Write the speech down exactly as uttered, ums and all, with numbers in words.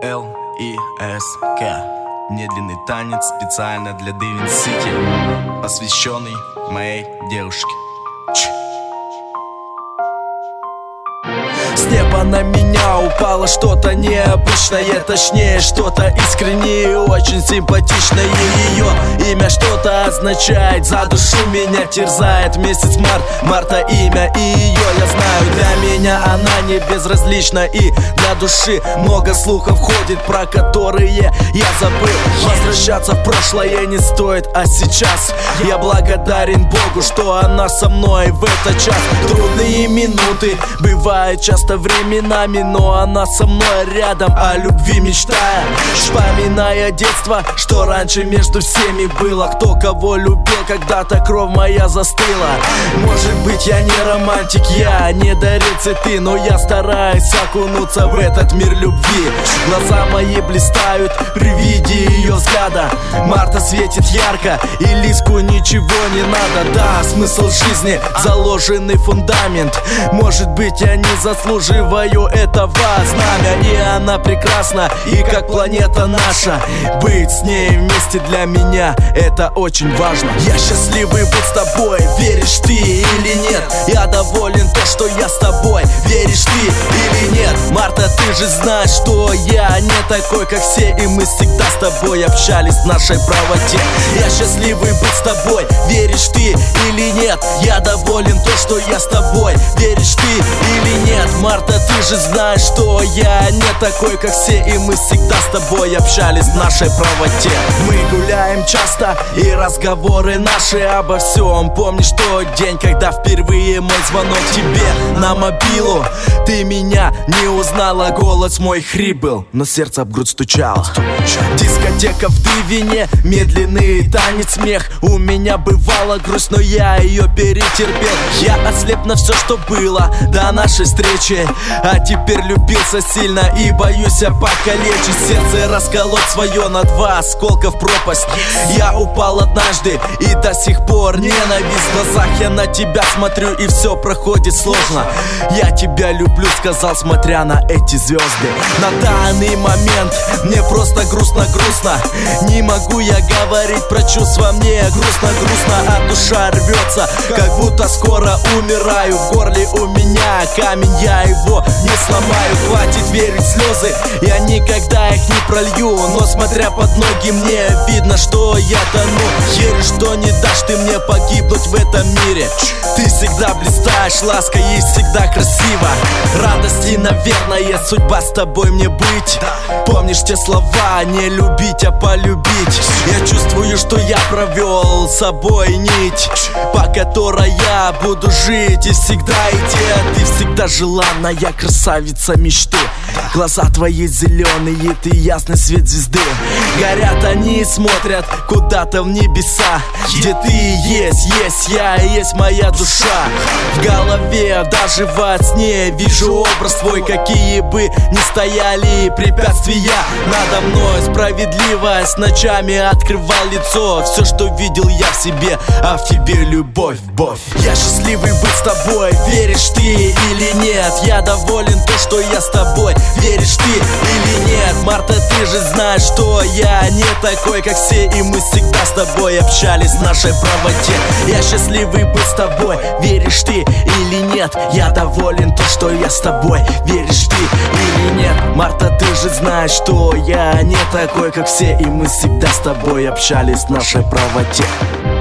Л И С К. Медленный танец специально для Дэвин Сити, посвященный моей девушке. Ч. С неба на меня упало что-то необычное, точнее что-то искреннее и очень симпатичное. Ее имя что-то означает, за душу меня терзает. Месяц март, марта имя и ее я знаю. Для меня она не безразлична, и для души много слухов ходит, про которые я забыл. Возвращаться в прошлое не стоит, а сейчас я благодарен Богу, что она со мной в этот час. Трудные минуты бывают часто временами, но она со мной рядом, о любви мечтая, вспоминая детство, что раньше между всеми было. Кто кого любил, когда-то кровь моя застыла. Может быть, я не романтик, я не дарю цветы, но я стараюсь окунуться в этот мир любви. Глаза мои блистают при виде ее взгляда. Марта светит ярко, и Лиску ничего не надо. Да, смысл жизни, заложенный фундамент. Может быть, я не заслуживаю этого знамя, и она прекрасна, и как планета наша. Быть с ней вместе для меня это очень важно. Я счастливый быть с тобой, веришь ты или нет? Я доволен то, что я с тобой, веришь ты или нет? Марта, ты же знаешь, что я не такой, как все, и мы всегда с тобой общались в нашей правоте. Я счастливый быть с тобой, веришь ты или нет? Я доволен то, что я с тобой, веришь ты или нет? Марта, ты же знаешь, что я не такой, как все, и мы всегда с тобой общались в нашей правоте. Мы гуляем часто, и разговоры наши обо всем. Помнишь тот день, когда впервые мой звонок тебе на мобилу? Ты меня не узнала, голос мой хрип был, но сердце об грудь стучало. Дискотека в Дывине, медленный танец, смех. У меня бывала грусть, но я ее перетерпел. Я ослеп на все, что было до нашей встречи, а теперь любился сильно и боюсь я покалечить. Сердце расколоть свое на два осколка в пропасть. Я упал однажды и до сих пор ненависть. В глазах я на тебя смотрю, и все проходит сложно. Я тебя люблю, сказал, смотря на эти звезды. На данный момент мне просто грустно-грустно. Не могу я говорить про чувства, мне грустно-грустно, а душа рвется, как будто скоро умираю. В горле у меня камень, я его не сломаю. Хватит верить в слезы, я никогда их не пролью. Но смотря под ноги, мне видно, что я тону. Верю, что не дашь ты мне погибнуть в этом мире. Ты всегда блистаешь, ласка есть всегда красиво. Радости, наверное, судьба с тобой мне быть. Помнишь те слова, не любить, а полюбить? Я чувствую, что я провел с собой нить, по которой я буду жить и всегда идти. А ты всегда желанная красавица мечты. Глаза твои зеленые, ты ясный свет звезды. Горят они и смотрят куда-то в небеса, где ты есть, есть я, есть моя душа. В голове даже во сне вижу образ твой. Какие бы ни стояли препятствия надо мной, справедливость ночами открывал лицо. Все, что видел я в себе, а в тебе любовь, любовь. Я счастливый быть с тобой, веришь ты или нет? Я доволен то, что я с тобой, веришь ты или нет? Марта, ты же знаешь, что я не такой, как все, и мы всегда с тобой общались в нашей правоте. Я счастливый быть с тобой, веришь ты или нет? Я доволен то, что я с тобой, веришь ты или нет? Марта, ты же знаешь, что я не такой, как все, и мы всегда с тобой общались в нашей правоте.